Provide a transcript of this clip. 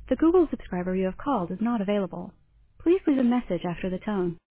The Google subscriber you have called is not available. Please leave a message after the tone.